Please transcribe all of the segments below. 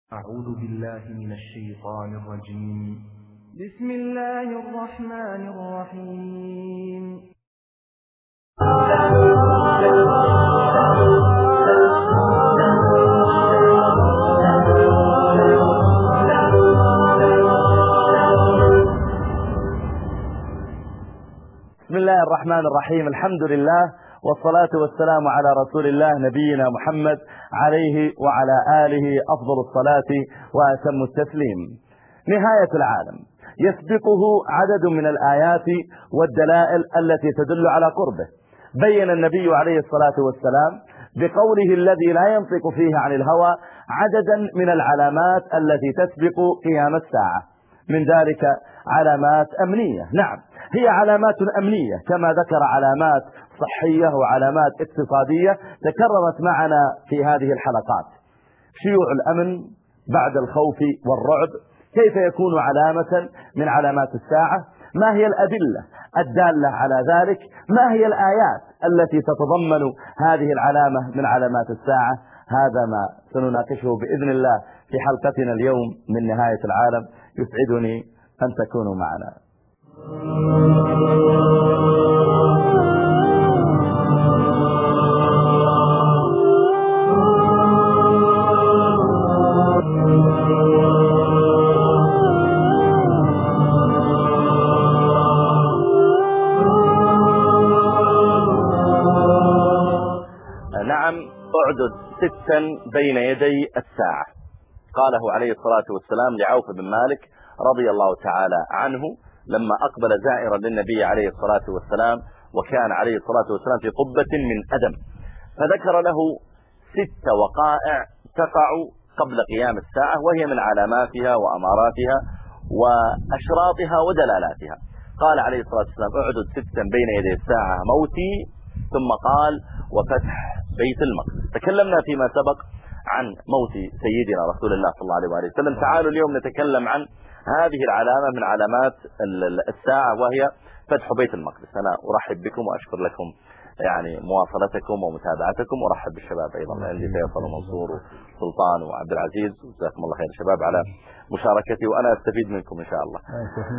أعوذ بالله من الشيطان الرجيم. بسم الله الرحمن الرحيم. بسم الله الرحمن الرحيم. الحمد لله والصلاة والسلام على رسول الله نبينا محمد عليه وعلى آله أفضل الصلاة وأتم التسليم. نهاية العالم يسبقه عدد من الآيات والدلائل التي تدل على قربه. بين النبي عليه الصلاة والسلام بقوله الذي لا ينطق فيه عن الهوى عددا من العلامات التي تسبق قيام الساعة، من ذلك علامات أمنية. نعم، هي علامات أمنية كما ذكر علامات صحية وعلامات اقتصادية تكررت معنا في هذه الحلقات. شيوع الأمن بعد الخوف والرعب كيف يكون علامة من علامات الساعة؟ ما هي الأدلة الدالة على ذلك؟ ما هي الآيات التي تتضمن هذه العلامة من علامات الساعة؟ هذا ما سنناقشه بإذن الله في حلقتنا اليوم من نهاية العالم. يسعدني أن تكونوا معنا. نعم، اعدد 6 بين يدي الساعة. قاله عليه الصلاة والسلام لعوف بن مالك رضي الله تعالى عنه لما أقبل زائرا للنبي عليه الصلاة والسلام، وكان عليه الصلاة والسلام في قبة من أدم، فذكر له 6 وقائع تقع قبل قيام الساعة، وهي من علاماتها وأماراتها وأشراطها ودلالاتها. قال عليه الصلاة والسلام اعدد 6 بين يدي الساعة: موتي، ثم قال وفتح بيت المقدس. تكلمنا فيما سبق عن موت سيدنا رسول الله صلى الله عليه وسلم. تعالوا اليوم نتكلم عن هذه العلامة من علامات الساعة، وهي فتح بيت المقدس. أنا أرحب بكم وأشكر لكم يعني مواصلتكم ومتابعتكم، وأرحب بالشباب أيضا عندي فيصل ومنصور وسلطان وعبد العزيز، جزاكم الله خير شباب على مشاركتي، وأنا أستفيد منكم إن شاء الله.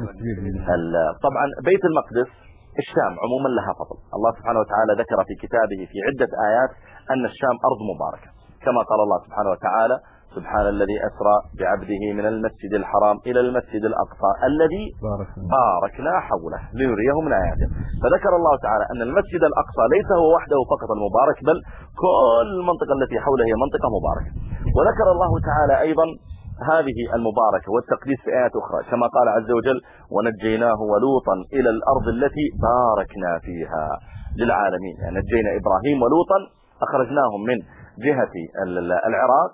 طبعا بيت المقدس الشام عموما لها فضل. الله سبحانه وتعالى ذكر في كتابه في عدة آيات أن الشام أرض مباركة، كما قال الله سبحانه وتعالى: سبحان الذي أسرى بعبده من المسجد الحرام إلى المسجد الأقصى الذي باركنا حوله لنريه من آياته. فذكر الله تعالى أن المسجد الأقصى ليس هو وحده فقط المبارك، بل كل المنطقة التي حوله هي منطقة مباركة. وذكر الله تعالى أيضا هذه المباركة والتقديس في آيات أخرى، كما قال عز وجل: ونجيناه ولوطا إلى الأرض التي باركنا فيها للعالمين. يعني نجينا إبراهيم ولوطا، أخرجناهم من جهة العراق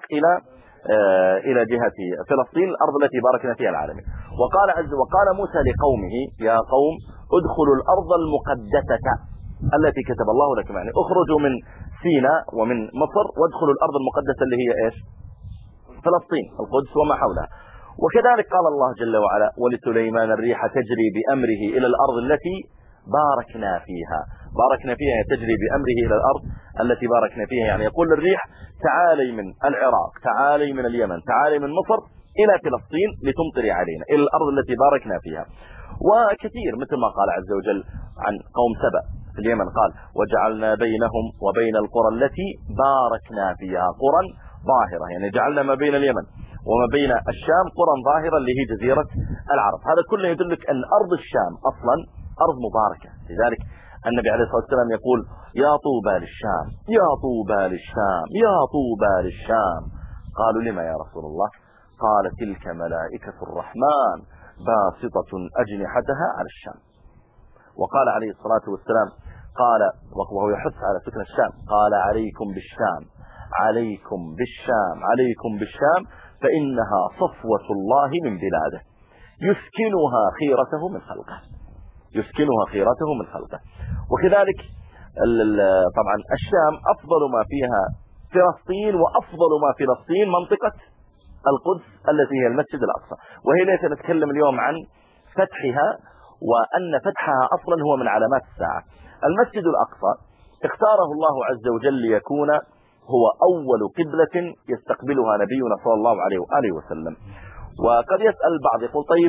إلى جهة فلسطين، الأرض التي باركنا فيها العالمين. وقال موسى لقومه: يا قوم ادخلوا الأرض المقدسة التي كتب الله لكم. يعني اخرجوا من سيناء ومن مصر وادخلوا الأرض المقدسة اللي هي إيش؟ فلسطين، القدس وما حولها. وكذلك قال الله جل وعلا: ولسليمان الريح تجري بأمره إلى الأرض التي باركنا فيها. باركنا فيها تجري بأمره إلى الأرض التي باركنا فيها، يعني يقول الريح: تعالي من العراق، تعالي من اليمن، تعالي من مصر إلى فلسطين لتمطري علينا، إلى الأرض التي باركنا فيها. وكثير مثل ما قال عز وجل عن قوم سبأ في اليمن، قال: وجعلنا بينهم وبين القرى التي باركنا فيها قرى ظاهرة. يعني جعلنا ما بين اليمن وما بين الشام قرى ظاهرة اللي هي جزيرة العرب. هذا كله يدلك أن أرض الشام أصلا أرض مباركة. لذلك النبي عليه الصلاة والسلام يقول: يا طوبى للشام، يا طوبى للشام، يا طوبى للشام. قالوا: لما يا رسول الله؟ قال: تلك ملائكة الرحمن باسطة أجنحتها على الشام. وقال عليه الصلاة والسلام، قال وهو يحث على سكن الشام، قال: عليكم بالشام، عليكم بالشام، عليكم بالشام، فإنها صفوة الله من بلاده، يسكنها خيرته من خلقه، يسكنها خيرته من خلقه. وكذلك طبعا الشام أفضل ما فيها فلسطين، وأفضل ما فلسطين منطقة القدس التي هي المسجد الأقصى، وهي ليس نتكلم اليوم عن فتحها، وأن فتحها أصلا هو من علامات الساعة. المسجد الأقصى اختاره الله عز وجل ليكون هو أول قبلة يستقبلها نبينا صلى الله عليه وآله وسلم. وقد يسأل البعض يقول طيب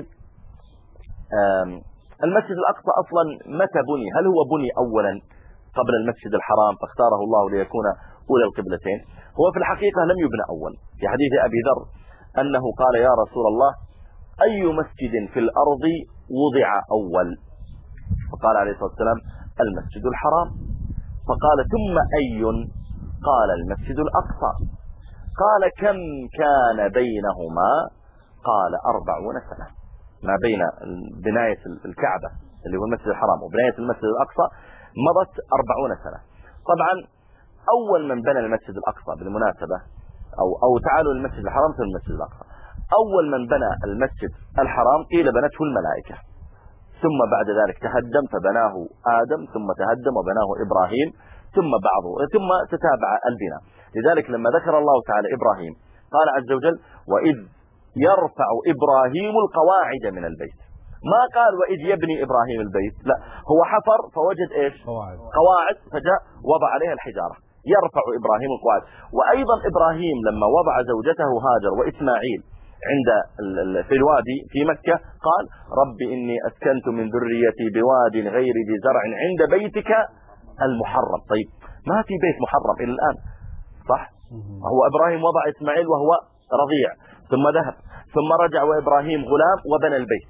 المسجد الأقصى أصلا متى بني؟ هل هو بني أولا قبل المسجد الحرام فاختاره الله ليكون أولى القبلتين؟ هو في الحقيقة لم يبنى أول. في حديث أبي ذر أنه قال يا رسول الله أي مسجد في الأرض وضع أول؟ فقال عليه الصلاة والسلام المسجد الحرام. فقال ثم أي؟ قال المسجد الأقصى. قال كم كان بينهما؟ قال 40 سنة. ما بين بناية الكعبة اللي هو المسجد الحرام وبناية المسجد الأقصى مضت 40 سنة. طبعا أول من بنى المسجد الأقصى بالمناسبة أو تعالوا المسجد الحرام ثم المسجد الأقصى. أول من بنى المسجد الحرام قيل بنته الملائكة، ثم بعد ذلك تهدم فبناه آدم، ثم تهدم وبناه إبراهيم، ثم تتابع البناء. لذلك لما ذكر الله تعالى إبراهيم قال عز وجل وإذ يرفع إبراهيم القواعد من البيت. ما قال وإذ يبني إبراهيم البيت، لا، هو حفر فوجد إيش؟ قواعد فجاء وضع عليها الحجارة. يرفع إبراهيم القواعد. وأيضا إبراهيم لما وضع زوجته هاجر وإسماعيل عند في الوادي في مكة قال رب إني أسكنت من ذريتي بواد غير ذي زرع عند بيتك المحرم. طيب ما في بيت محرم إلى الآن، صح؟ هو إبراهيم وضع إسماعيل وهو رضيع، ثم ذهب، ثم رجع وإبراهيم غلام وبنى البيت.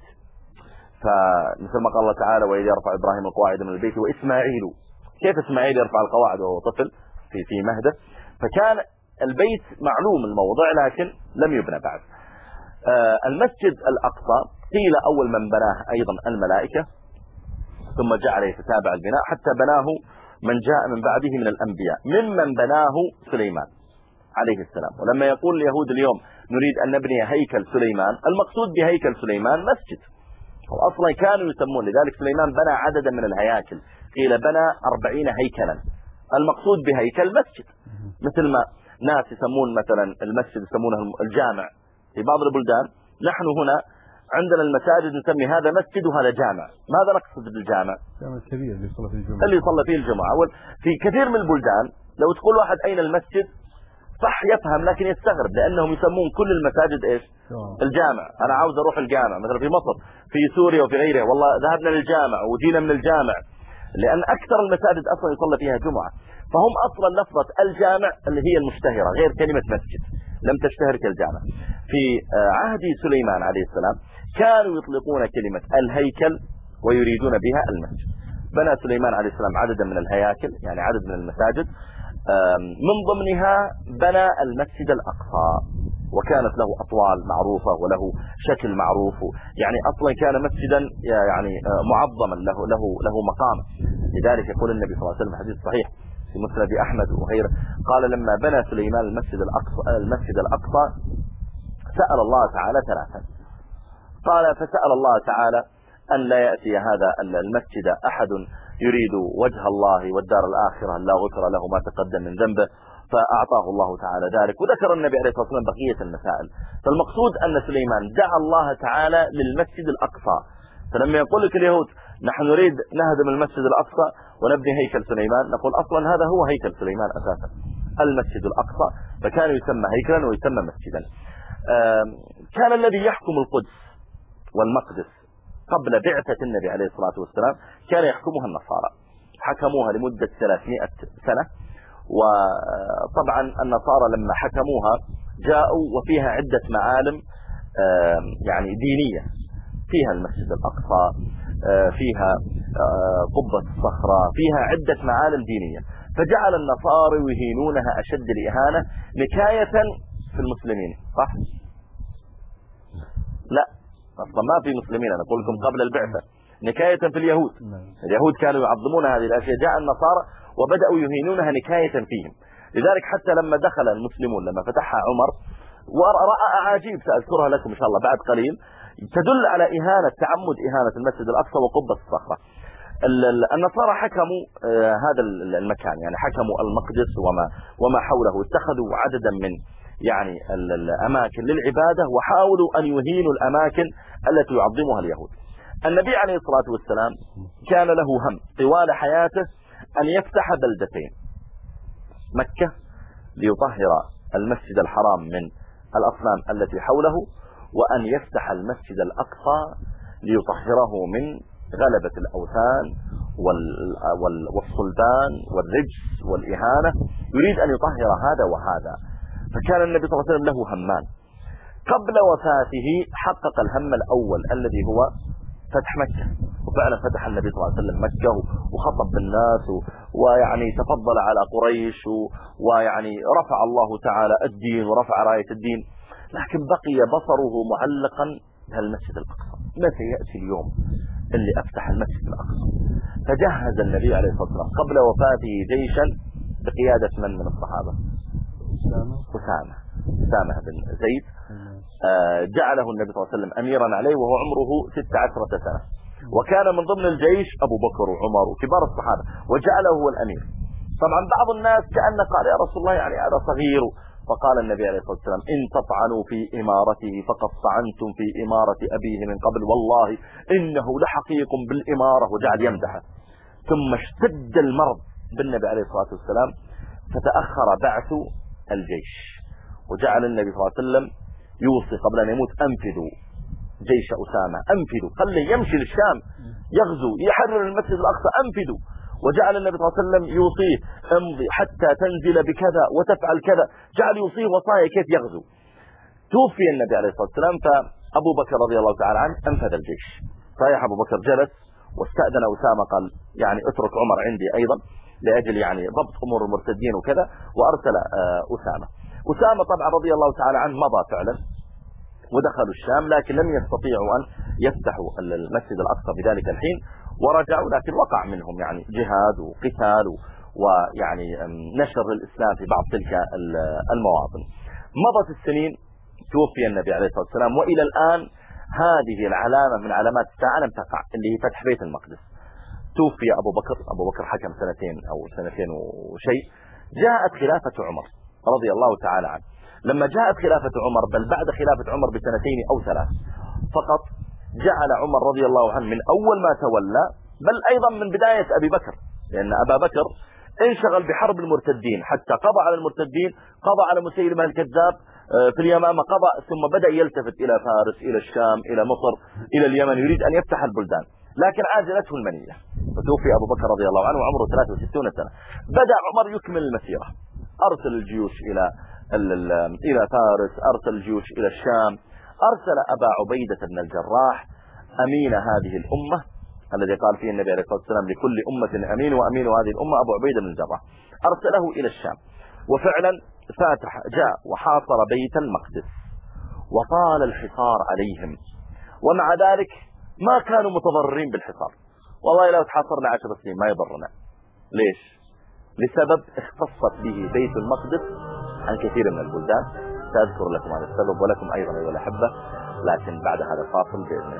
فمثل ما قال الله تعالى وإذ يرفع إبراهيم القواعد من البيت وإسماعيل. كيف إسماعيل يرفع القواعد وهو طفل في مهده؟ فكان البيت معلوم الموضع لكن لم يبنى بعد. المسجد الأقصى قيل أول من بناه أيضا الملائكة، ثم جعل يتتابع البناء حتى بناه من جاء من بعده من الأنبياء، ممن بناه سليمان عليه السلام. ولما يقول اليهود اليوم نريد أن نبني هيكل سليمان، المقصود بهيكل سليمان مسجد. وأصلا كانوا يسمون، لذلك سليمان بنى عددا من الهياكل، قيل بنى 40 هيكلا. المقصود بهيكل مسجد، مثل ما ناس يسمون مثلا المسجد يسمونه الجامع في بعض البلدان. نحن هنا عندنا المساجد نسمي هذا مسجد وهذا جامع. ماذا نقصد بالجامع؟ الجامع الكبير اللي يصلى فيه الجمعة. اللي يصلى فيه الجمعة. في كثير من البلدان لو تقول واحد أين المسجد صح يفهم، لكن يستغرب لأنهم يسمون كل المساجد إيش؟ الجامع. أنا عاوز أروح الجامع مثلا في مصر، في سوريا وفي غيرها، والله ذهبنا للجامع وجينا من الجامع، لأن أكثر المساجد أصلا يصلى فيها جمعة. فهم أصلا لفظة الجامع اللي هي المشتهرة غير كلمة مسجد، لم تشتهر كالجامع. في عهد سليمان عليه السلام كانوا يطلقون كلمة الهيكل ويريدون بها المسجد. بنى سليمان عليه السلام عددا من الهياكل، يعني عدد من المساجد، من ضمنها بنى المسجد الأقصى، وكانت له أطوال معروفة وله شكل معروف، يعني أصلا كان مسجدا يعني معظما له مقام. لذلك يقول النبي صلى الله عليه وسلم في حديث صحيح في مسند أحمد وغيره قال لما بنى سليمان المسجد الأقصى سأل الله تعالى ثلاثا. قال فسأل الله تعالى أن لا يأتي هذا المسجد أحد يريد وجه الله والدار الآخرة لا غفر له ما تقدم من ذنبه، فأعطاه الله تعالى ذلك. وذكر النبي عليه الصلاة والسلام بقية المسائل. فالمقصود أن سليمان دعا الله تعالى للمسجد الأقصى. فلما يقول لك اليهود نحن نريد نهدم المسجد الأقصى ونبني هيكل سليمان، نقول أصلا هذا هو هيكل سليمان أساسا، المسجد الأقصى، فكان يسمى هيكلا ويسمى مسجدا. كان الذي يحكم القدس والمقدس قبل بعثة النبي عليه الصلاة والسلام كان يحكمها النصارى، حكموها لمدة 300 سنة. وطبعا النصارى لما حكموها جاءوا وفيها عدة معالم يعني دينية، فيها المسجد الأقصى، فيها قبة الصخرة، فيها عدة معالم دينية، فجعل النصارى يهينونها أشد الإهانة نكاية في المسلمين. صح؟ لا، أصلا ما في مسلمين، أنا أقول لكم قبل البعثة، نكاية في اليهود. اليهود كانوا يعظمون هذه الأشياء، جاء النصارى وبدأوا يهينونها نكاية فيهم. لذلك حتى لما دخل المسلمون لما فتحها عمر ورأى أعاجيب سأذكرها لكم إن شاء الله بعد قليل تدل على تعمد إهانة المسجد الأقصى وقبة الصخرة. النصارى حكموا هذا المكان، يعني حكموا المقدس وما حوله، اتخذوا عددا من يعني الأماكن للعبادة وحاولوا أن يهينوا الأماكن التي يعظمها اليهود. النبي عليه الصلاة والسلام كان له هم طوال حياته أن يفتح بلدتين، مكة ليطهر المسجد الحرام من الأصنام التي حوله، وأن يفتح المسجد الأقصى ليطهره من غلبة الأوثان والصلبان والرجس والإهانة. يريد أن يطهر هذا وهذا. فكان النبي صلى الله عليه وسلم له همان. قبل وفاته حقق الهم الأول الذي هو فتح مكة، وفعلا فتح النبي صلى الله عليه وسلم مكة وخطب بالناس ويعني تفضل على قريش ويعني رفع الله تعالى الدين ورفع راية الدين، لكن بقي بصره معلقا بهالمسجد الأقصى. متى يأتي اليوم اللي أفتح المسجد الأقصى؟ فجهز النبي عليه الصلاة والسلام قبل وفاته جيشا بقيادة من الصحابة؟ أسامة بن زيد. جعله النبي صلى الله عليه وسلم أميرا عليه وهو عمره 16 سنة، وكان من ضمن الجيش أبو بكر وعمر وكبار الصحابة، وجعله هو الأمير. طبعا بعض الناس كأنه قال يا رسول الله يعني هذا صغير، فقال النبي عليه الصلاة والسلام إن تطعنوا في إمارته فقد طعنتم في إمارة أبيه من قبل، والله إنه لحقيق بالإمارة، وجعل يمدحه. ثم اشتد المرض بالنبي عليه الصلاة والسلام فتأخر بعث الجيش، وجعل النبي صلى الله عليه وسلم يوصي قبل أن يموت أنفذوا جيش أسامة، أنفذوا، خليه يمشي للشام يغزو يحرر المسجد الأقصى، أنفذوا. وجعل النبي صلى الله عليه وسلم يوصيه امضي حتى تنزل بكذا وتفعل كذا، جعل يوصيه وصايا كيف يغزو. توفي النبي عليه الصلاة والسلام، فأبو بكر رضي الله تعالى عنه أنفذ الجيش. صحيح أبو بكر جلس واستأذن أسامة، قال يعني اترك عمر عندي أيضا لأجل يعني ضبط أمور المرتدين وكذا، وأرسل أسامة طبعا رضي الله تعالى عنه مضى فعلا ودخلوا الشام، لكن لم يستطيعوا أن يفتحوا المسجد الأقصى في ذلك الحين، ورجعوا، لكن وقع منهم يعني جهاد وقتال ويعني نشر الإسلام في بعض تلك المواطن. مضت السنين، توفي النبي عليه الصلاة والسلام، وإلى الآن هذه العلامة من علامات الساعة لم تقع، اللي هي فتح بيت المقدس. توفي أبو بكر حكم سنتين وشيء. جاءت خلافة عمر رضي الله تعالى عنه. لما جاءت خلافة عمر، بل بعد خلافة عمر بسنتين أو 3 فقط، جعل عمر رضي الله عنه من أول ما تولى، بل أيضا من بداية أبي بكر، لأن أبا بكر انشغل بحرب المرتدين حتى قضى على المرتدين، قضى على مسيلمة الكذاب في اليمامة، قضى، ثم بدأ يلتفت إلى فارس، إلى الشام، إلى مصر، إلى اليمن، يريد أن يفتح البلدان، لكن عاجلته المنية. فتوفي أبو بكر رضي الله عنه وعمره 63 سنة. بدأ عمر يكمل المسيرة، أرسل الجيوش إلى فارس، أرسل الجيوش إلى الشام، أرسل أبا عبيدة بن الجراح أمين هذه الأمة، الذي قال فيه النبي عليه الصلاة والسلام لكل أمة أمين، وأمين هذه الأمة أبو عبيدة بن الجراح، أرسله إلى الشام. وفعلا جاء وحاصر بيت المقدس وطال الحصار عليهم، ومع ذلك ما كانوا متضررين بالحصار. والله لو تحاصرنا 10 سنين ما يضرنا. ليش؟ لسبب اختصت به بيت المقدس عن كثير من البلدان. سأذكر لكم هذا السبب ولكم أيضا أيها الأحبة، لكن بعد هذا الفاصل بإذن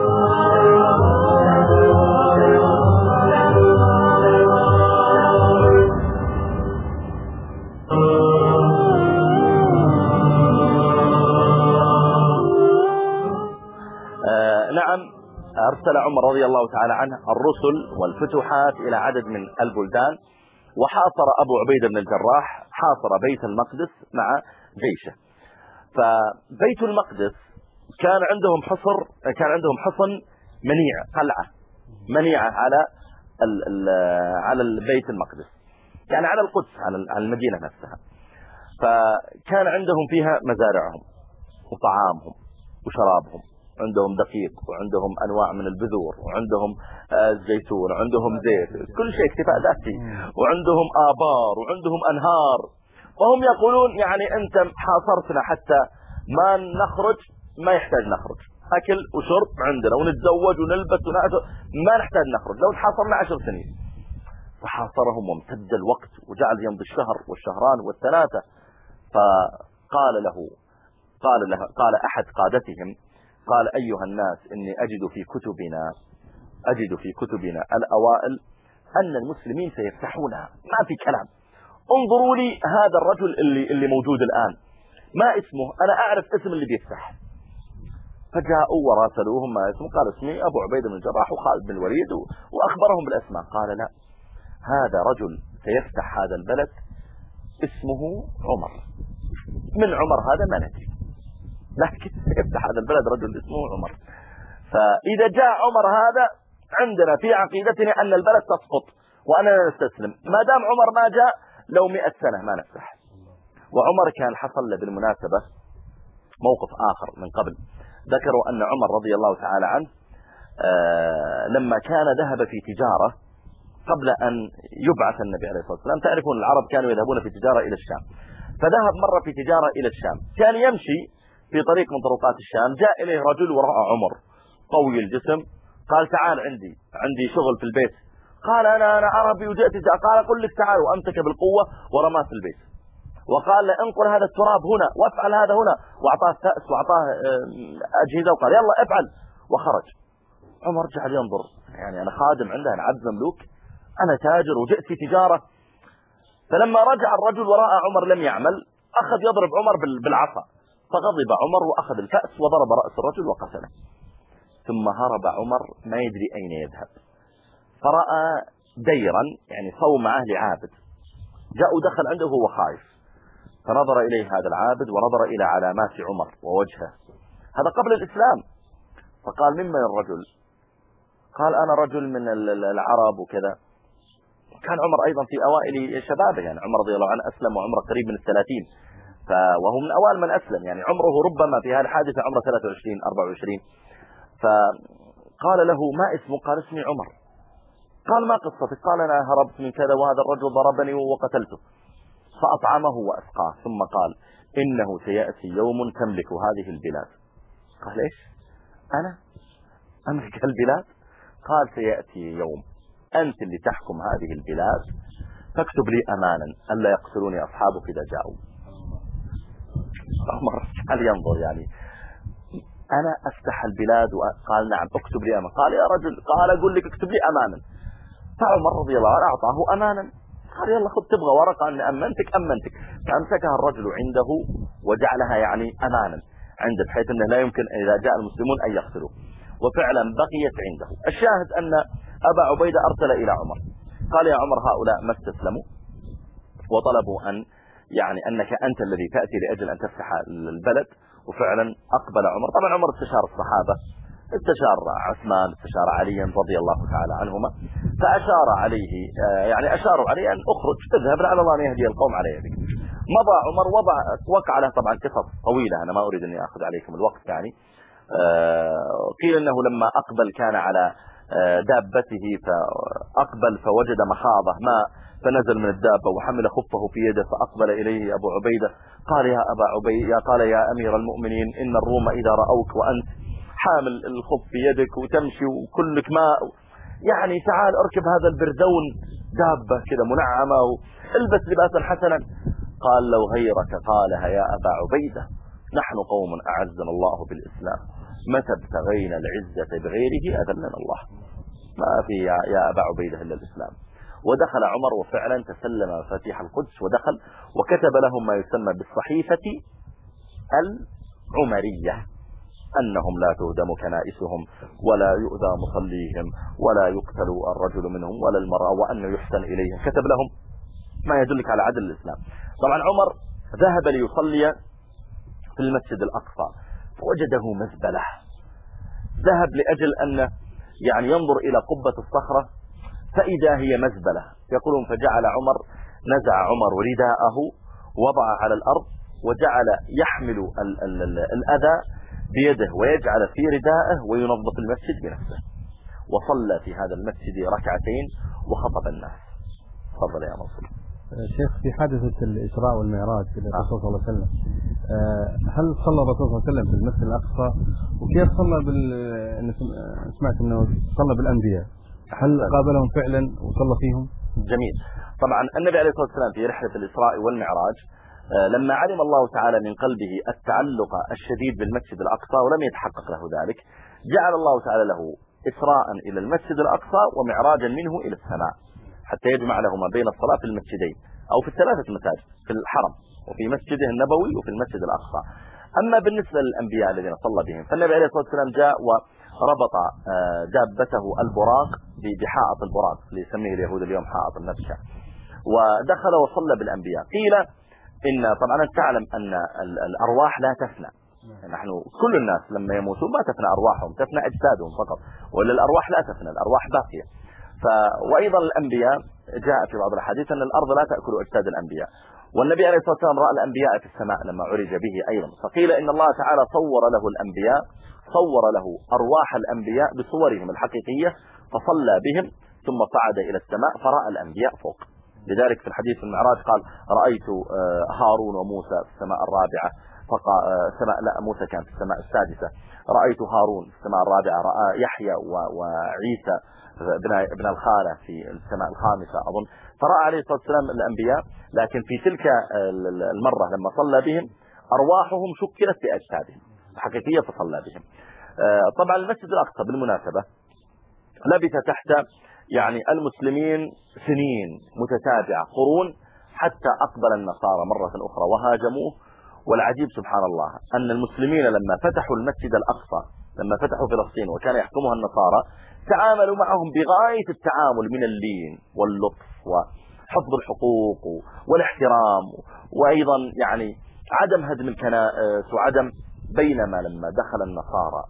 نعم، أرسل عمر رضي الله تعالى عنه الرسل والفتوحات إلى عدد من البلدان، وحاصر أبو عبيدة بن الجراح حاصر بيت المقدس مع جيشه. فبيت المقدس كان عندهم حصن منيع، قلعة منيعة على البيت المقدس، يعني على القدس، على المدينة نفسها. فكان عندهم فيها مزارعهم وطعامهم وشرابهم، عندهم دقيق وعندهم أنواع من البذور وعندهم الزيتون وعندهم زيت، كل شيء اكتفاء ذاتي، وعندهم آبار وعندهم أنهار. وهم يقولون يعني أنت حاصرتنا حتى ما نخرج، ما يحتاج نخرج، أكل وشرب عندنا ونتزوج ونلبس ونأكل، ما نحتاج نخرج، لو تحاصرنا 10 سنين. فحاصرهم وامتد الوقت وجعل يمضي الشهر والشهران والثلاثة. قال أحد قادتهم، قال أيها الناس إني أجد في كتبنا الأوائل أن المسلمين سيفتحونها، ما في كلام. انظروا لي هذا الرجل اللي موجود الآن، ما اسمه؟ أنا أعرف اسم اللي بيفتح. فجاءوا وراسلوهم ما اسمه، قال اسمي أبو عبيدة بن الجراح وخالد بن الوليد، وأخبرهم بالأسماء. قال لا، هذا رجل سيفتح هذا البلد اسمه عمر، من عمر هذا ما ندري، لكن يفتح هذا البلد رجل اسمه عمر. فإذا جاء عمر هذا عندنا في عقيدتنا أن البلد تسقط وأننا نستسلم. ما دام عمر ما جاء لو 100 سنة ما نفتح. وعمر كان حصل له بالمناسبة موقف آخر من قبل، ذكروا أن عمر رضي الله تعالى عنه لما كان ذهب في تجارة قبل أن يبعث النبي عليه الصلاة والسلام. تعرفون العرب كانوا يذهبون في تجارة إلى الشام، فذهب مرة في تجارة إلى الشام، كان يمشي في طريق من طرقات الشام، جاء إليه رجل ورأى عمر قوي الجسم، قال تعال عندي شغل في البيت. قال أنا عربي وجئت، قال قل لك تعال، وأمسك بالقوة ورماه في البيت، وقال له انقل هذا التراب هنا وافعل هذا هنا، وأعطاه فأس وأعطاه أجهزة وقال يلا افعل، وخرج. عمر جعل ينظر، يعني أنا خادم عنده، أنا عبد مملوك، أنا تاجر وجئت في تجارة. فلما رجع الرجل ورأى عمر لم يعمل أخذ يضرب عمر بالعصا، فغضب عمر وأخذ الفأس وضرب رأس الرجل وقتله. ثم هرب عمر ما يدري أين يذهب، فرأى ديرا يعني صومعة لعابد، جاء ودخل عنده وهو خايف، فنظر إليه هذا العابد ونظر إلى علامات عمر ووجهه، هذا قبل الإسلام، فقال ممن الرجل؟ قال أنا رجل من العرب وكذا. كان عمر أيضا في أوائل شبابه، يعني عمر رضي الله عنه أسلم وعمره قريب من 30، وهو من أوائل من أسلم، يعني عمره ربما في هذه الحادثة عمره 23 24. فقال له ما اسمه؟ قال اسمي عمر. قال ما قصتك؟ قال أنا هربت من كذا وهذا الرجل ضربني وقتلته، فأطعمه وأسقاه، ثم قال إنه سيأتي يوم تملك هذه البلاد. قال إيش؟ أنا أملك البلاد؟ قال سيأتي يوم أنت اللي تحكم هذه البلاد، فاكتب لي أمانا ألا يقتلوني أصحابك إذا جاءوا. عمر هل ينظر يعني أنا أفتح البلاد؟ قال نعم اكتب لي أمانا. قال يا رجل، قال أقول لك اكتب لي أمانا. فعمر رضي الله عنه أعطاه أمانا، قال يلا خذ، تبغى ورقة أن أمنتك؟ فأمسكها الرجل عنده وجعلها يعني أمانا عنده، بحيث أنه لا يمكن إذا جاء المسلمون أن يقتلوا، وفعلا بقيت عنده. الشاهد أن أبا عبيدة أرسل إلى عمر قال يا عمر هؤلاء ما استسلموا وطلبوا أن يعني أنك أنت الذي تأتي لأجل أن تفتح البلد. وفعلا أقبل عمر، طبعا عمر استشار الصحابة، استشار عثمان، استشار عليا رضي الله تعالى عنهما، فأشار عليه يعني أشاروا عليه أن أخرج اذهب لعل الله أن يهدي القوم على يدك. مضى عمر، وقع له طبعا قصص طويلة، أنا ما أريد أن أخذ عليكم الوقت يعني. قيل أنه لما أقبل كان على دابته، فأقبل فوجد مخاضة ماء، فنزل من الدابة وحمل خفه في يده، فأقبل إليه أبو عبيدة قال يا أبا عبيدة، قال يا أمير المؤمنين إن الروم إذا رأوك وأنت حامل الخف في يدك وتمشي وكلك ماء، يعني تعال اركب هذا البردون، دابة كذا منعمة، البس لباسا حسنا. قال لو غيرك قالها يا أبا عبيدة، نحن قوم أعزنا الله بالإسلام، متى ابتغينا العزة بغيره أذلنا الله، ما في يا أبا عبيدة إلا الإسلام. ودخل عمر وفعلا تسلم مفاتيح القدس ودخل، وكتب لهم ما يسمى بالصحيفة العمرية، أنهم لا تهدم كنائسهم ولا يؤذى مصليهم ولا يقتل الرجل منهم ولا المرأة، وأنه يحسن إليهم. كتب لهم ما يدلك على عدل الإسلام. طبعا عمر ذهب ليصلي في المسجد الأقصى فوجده مزبلة، ذهب لأجل أن يعني ينظر إلى قبة الصخرة فإذا هي مزبلة. يقولون فجعل عمر، نزع عمر رداءه وضع على الأرض وجعل يحمل الأذى بيده ويجعل في ردائه وينظف المسجد بنفسه، وصلى في هذا المسجد ركعتين وخطب الناس. تفضل يا منصور. شيخ، في حادثة الإسراء والمعراج للرسول صلى الله عليه وسلم، هل صلى الرسول صلى الله عليه وسلم في المسجد الأقصى؟ وكيف صلى سمعت أنه صلى بالأنبياء، هل قابلهم فعلا وصلى فيهم؟ جميل. طبعا النبي عليه الصلاة والسلام في رحلة الإسراء والمعراج لما علم الله تعالى من قلبه التعلق الشديد بالمسجد الأقصى ولم يتحقق له ذلك، جعل الله تعالى له إسراء إلى المسجد الأقصى ومعراجا منه إلى السماء، حتى يجمع له ما بين الصلاة في المسجدين أو في الثلاثة مساجد، في الحرم وفي مسجده النبوي وفي المسجد الأقصى. أما بالنسبة للأنبياء الذين صلى بهم، فالنبي عليه الصلاة والسلام جاء وربط دابته البراق بحائط البراق اللي يسميه اليهود اليوم حائط المسكة، ودخل وصلى بالأنبياء. قيل إن طبعا أنت تعلم أن الأرواح لا تفنى. نحن كل الناس لما يموتون ما تفنى أرواحهم، تفنى أجسادهم فقط، ولا الأرواح لا تفنى، الأرواح باقية. وأيضا الأنبياء جاء في بعض الحديث أن الأرض لا تأكل أجساد الأنبياء، والنبي عليه الصلاة والسلام رأى الأنبياء في السماء لما عرج به أيضا، فقيل إن الله تعالى صور له الأنبياء، صور له أرواح الأنبياء بصورهم الحقيقية، فصلى بهم ثم صعد إلى السماء فرأى الأنبياء فوق. لذلك في الحديث في المعراج قال رأيت هارون وموسى في السماء الرابعة، موسى كان في السماء السادسة، رأيت هارون في السماء الرابعة، رأى يحيى وعيسى ابن الخالة في السماء الخامسة أظن، فرأى عليه الصلاة والسلام الأنبياء، لكن في تلك المرة لما صلى بهم أرواحهم شكلت بأجسادهم الحقيقية فصلى بهم. طبعا المسجد الأقصى بالمناسبة لبث تحت يعني المسلمين سنين متتابعة، قرون، حتى أقبل النصارى مرة أخرى وهاجموه. والعجيب سبحان الله أن المسلمين لما فتحوا المسجد الأقصى، لما فتحوا فلسطين وكان يحكمها النصارى، تعاملوا معهم بغاية التعامل من اللين واللطف وحفظ الحقوق والاحترام، وأيضا يعني عدم هدم الكنائس وعدم. بينما لما دخل النصارى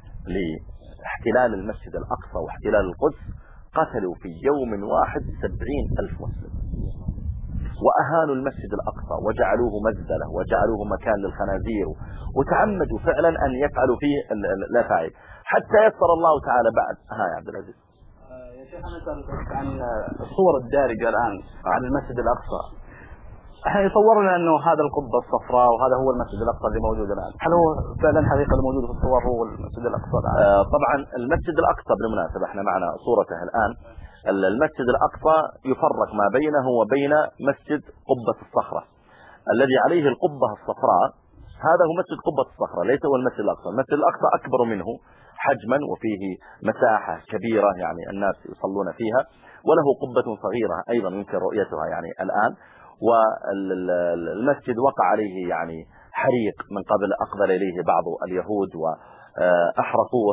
لاحتلال المسجد الأقصى واحتلال القدس قتلوا في يوم واحد 70,000 مسلم، وأهانوا المسجد الأقصى وجعلوه مزبلة وجعلوه مكان للخنازير، وتعمدوا فعلا أن يفعلوا فيه الأفاعيل، حتى يسر الله تعالى بعد. يا عبد العزيز. يا شيخ أنا سألتك عن الصور الدارجة الآن عن المسجد الأقصى. احنا يصورنا انه هذا القبة الصفراء وهذا هو المسجد الأقصى اللي موجود الآن، هل هو فعلا حقيقة الموجود في الصور هو المسجد الأقصى الآن؟ طبعا المسجد الأقصى بالمناسبة احنا معنا صورته الآن. المسجد الأقصى يفرق ما بينه وبين مسجد قبة الصخرة الذي عليه القبة الصفراء، هذا هو مسجد قبة الصخرة، ليس هو المسجد الأقصى. المسجد الأقصى أكبر منه حجما وفيه مساحة كبيرة يعني الناس يصلون فيها، وله قبة صغيرة أيضا يمكن رؤيتها يعني الآن. والمسجد وقع عليه يعني حريق من قبل، أقبل إليه بعض اليهود وأحرقوه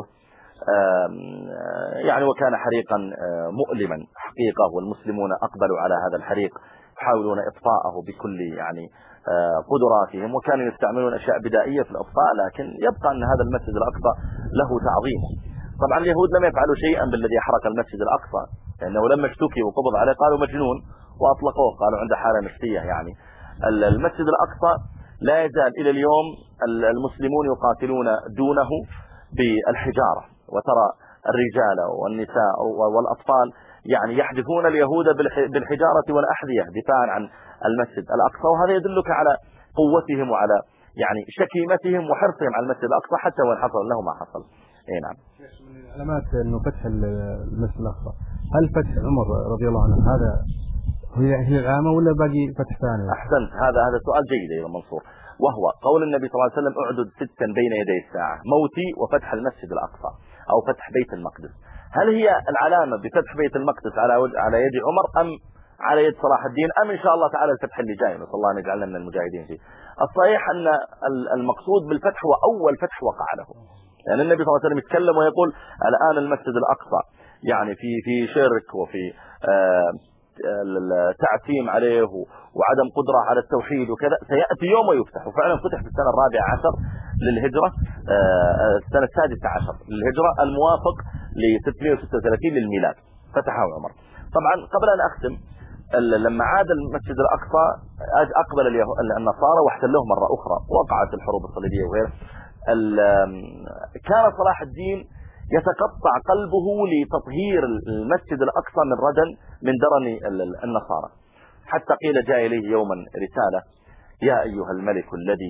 يعني، وكان حريقا مؤلما حقيقة، والمسلمون أقبلوا على هذا الحريق يحاولون إطفاءه بكل يعني قدراتهم، وكانوا يستعملون أشياء بدائية في الإطفاء، لكن يبقى أن هذا المسجد الأقصى له تعظيمه. طبعا اليهود لم يفعلوا شيئا بالذي حرق المسجد الأقصى، لأنه لما اشتكي وقبض عليه قالوا مجنون وأطلقوه، قالوا عنده حالة نفسية يعني. المسجد الأقصى لا يزال إلى اليوم المسلمون يقاتلون دونه بالحجارة، وترى الرجال والنساء والأطفال يعني يحدثون اليهود بالحجارة والأحذية دفاعا عن المسجد الأقصى، وهذا يدلك على قوتهم وعلى يعني شكيمتهم وحرصهم على المسجد الأقصى حتى وإن حصل له ما حصل. نعم. من علامات انه فتح المسجد الأقصى، هل فتح عمر رضي الله عنه هذا هي العامة ولا باقي فتح ثاني؟ أحسنت، هذا سؤال جيد يا منصور، وهو قول النبي صلى الله عليه وسلم اعدد 6 بين يدي الساعة، موتي وفتح المسجد الأقصى أو فتح بيت المقدس. هل هي العلامة بفتح بيت المقدس على يد عمر أم على يد صلاح الدين أم إن شاء الله تعالى الفتح اللي جاي، نسأل الله أن يجعلنا من المجاهدين فيه؟ الصحيح أن المقصود بالفتح هو أول فتح وقع له، يعني النبي صلى الله عليه وسلم يتكلم ويقول الآن المسجد الأقصى يعني في شرك وفي تعتيم عليه وعدم قدرة على التوحيد وكذا، سيأتي يوم ويفتح، وفعلا فتح في السنة 14 للهجرة، السنة 16 للهجرة الموافق ل 636 للميلاد فتحه عمر. طبعا قبل أن أختم، لما عاد المسجد الأقصى أقبل النصارى واحتلوه مرة أخرى، وقعت الحروب الصليبية وغيره. كان صلاح الدين يتقطع قلبه لتطهير المسجد الأقصى من درن النصارى، حتى قيل جاء إليه يوما رسالة: يا أيها الملك الذي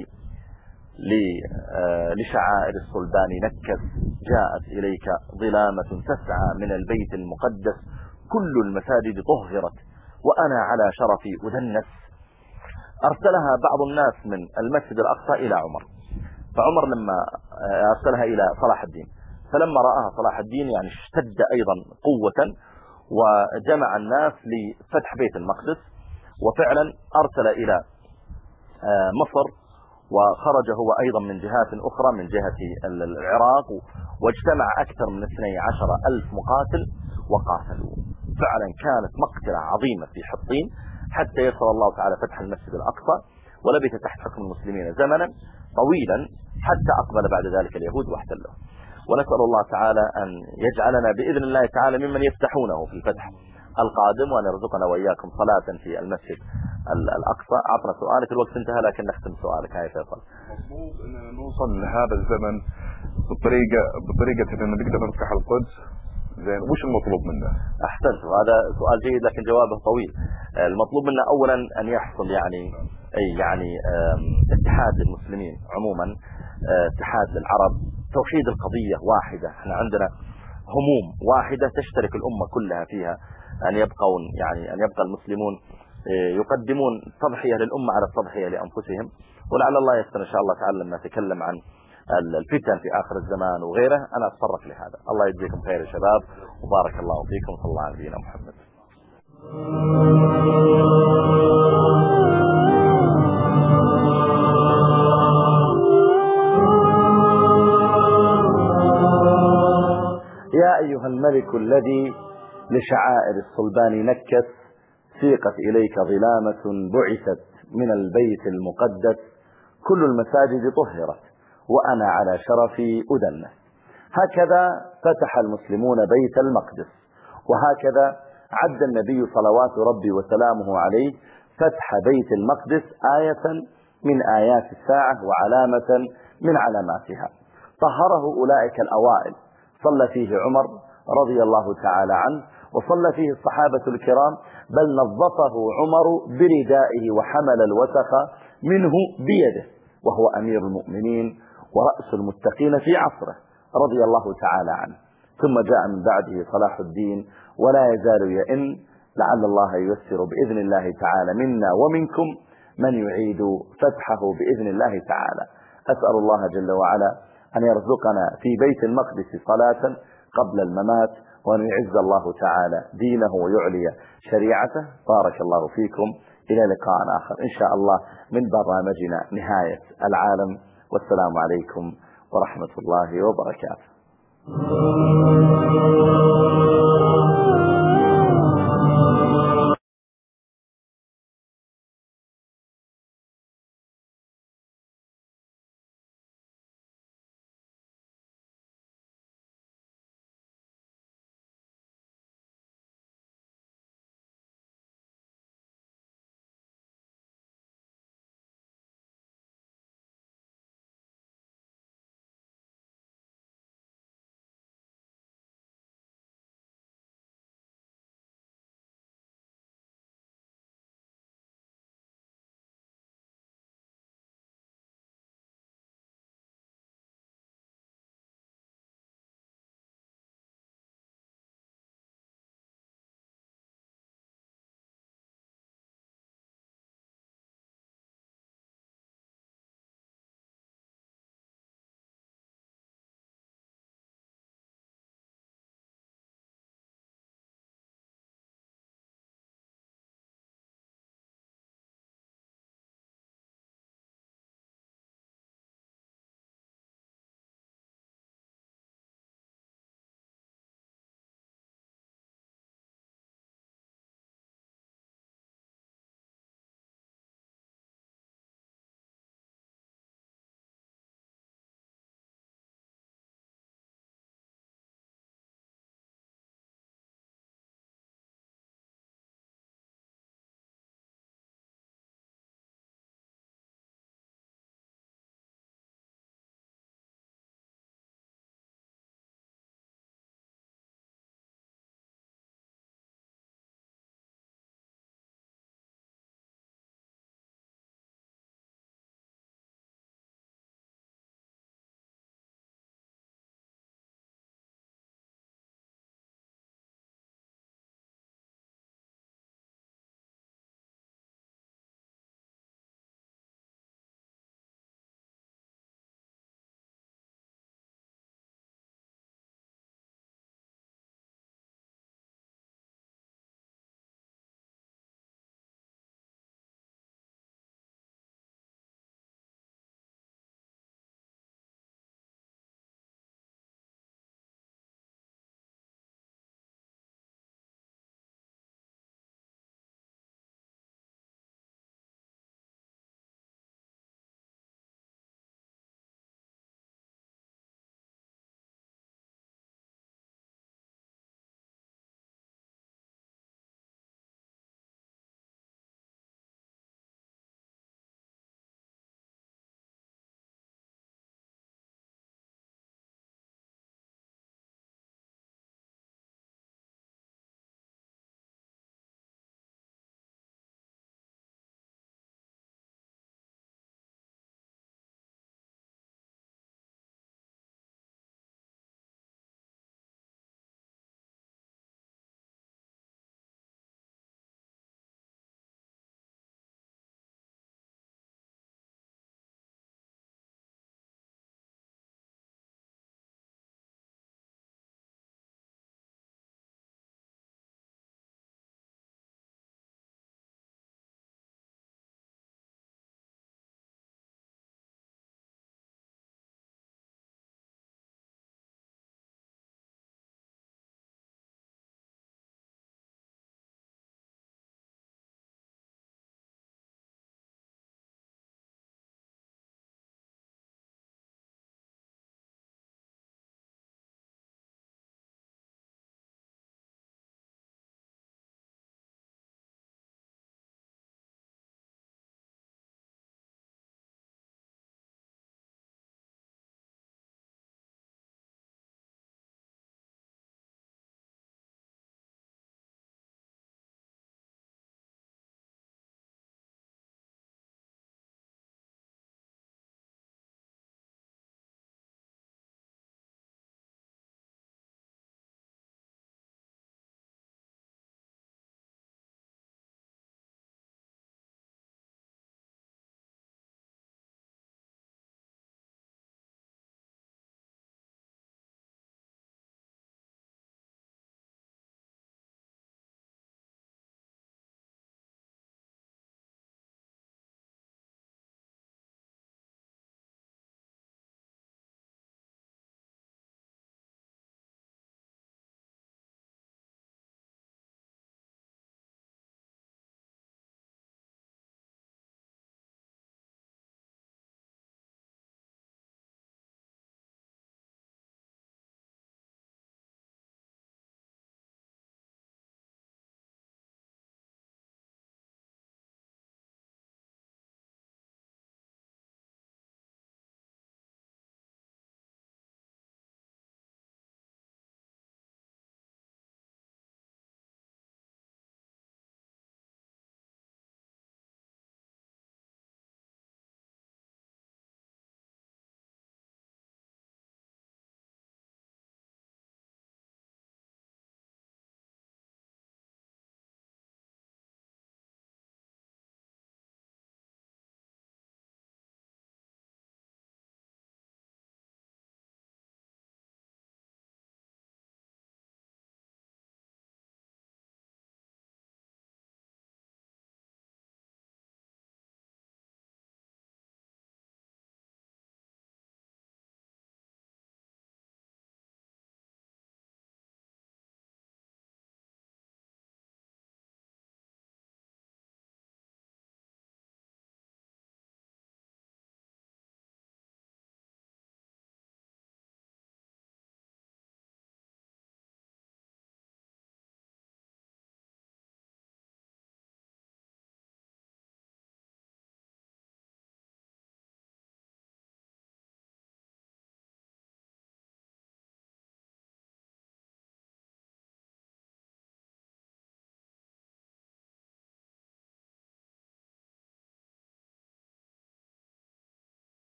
لشعائر الصلبان نكس، جاءت إليك ظلامة تسعى من البيت المقدس، كل المساجد طهرت وأنا على شرفي أدنس. أرسلها بعض الناس من المسجد الأقصى إلى عمر، فعمر لما أرسلها إلى صلاح الدين، فلما رآها صلاح الدين يعني اشتد أيضا قوة وجمع الناس لفتح بيت المقدس، وفعلا أرسل إلى مصر، وخرج هو أيضا من جهات أخرى من جهة العراق، واجتمع أكثر من 12,000 مقاتل وقاتلوا. فعلا كانت مقتلة عظيمة في حطين حتى يسر الله تعالى فتح المسجد الأقصى، ولبث تحت حكم المسلمين زمنا طويلا حتى أقبل بعد ذلك اليهود واحتلوه. ونسأل الله تعالى أن يجعلنا بإذن الله تعالى ممن يفتحونه في الفتح القادم، وأن يرزقنا وإياكم صلاة في المسجد الأقصى. أعطنا سؤالك، الوقت انتهى لكن نختم سؤالك. هاي فيصل. مطلوب أن نوصل لهذا الزمن بطريقة أن نقدر نفتح القدس، زين وش المطلوب منا؟ أحسنت، وهذا سؤال جيد لكن جوابه طويل. المطلوب منا أولا أن يحصل يعني اتحاد للمسلمين عموما، اتحاد للعرب، توحيد القضية واحدة. احنا عندنا هموم واحدة تشترك الأمة كلها فيها، أن يبقى المسلمون يقدمون تضحية للأمة على التضحية لأنفسهم. ولعل الله يستر إن شاء الله تعالى لما نتكلم عن الفتن في آخر الزمان وغيره أنا أتصرف لهذا. الله يجزيكم خير يا شباب، وبارك الله فيكم، صلى الله على نبينا محمد. يا أيها الملك الذي لشعائر الصلبان نكس، سيقت إليك ظلامة بعثت من البيت المقدس، كل المساجد طهرت وأنا على شرفي أدنس. هكذا فتح المسلمون بيت المقدس، وهكذا عد النبي صلوات ربي وسلامه عليه فتح بيت المقدس آية من آيات الساعة وعلامة من علاماتها. طهره أولئك الأوائل، صلى فيه عمر رضي الله تعالى عنه، وصلى فيه الصحابة الكرام، بل نظفه عمر بردائه وحمل الوسخ منه بيده، وهو أمير المؤمنين ورأس المتقين في عصره رضي الله تعالى عنه. ثم جاء من بعده صلاح الدين ولا يزال يئن، لعل الله ييسر بإذن الله تعالى منا ومنكم من يعيد فتحه بإذن الله تعالى. أسأل الله جل وعلا أن يرزقنا في بيت المقدس صلاة قبل الممات، وأن يعز الله تعالى دينه ويعلي شريعته. بارك الله فيكم، إلى لقاء آخر إن شاء الله من برنامجنا نهاية العالم، والسلام عليكم ورحمة الله وبركاته.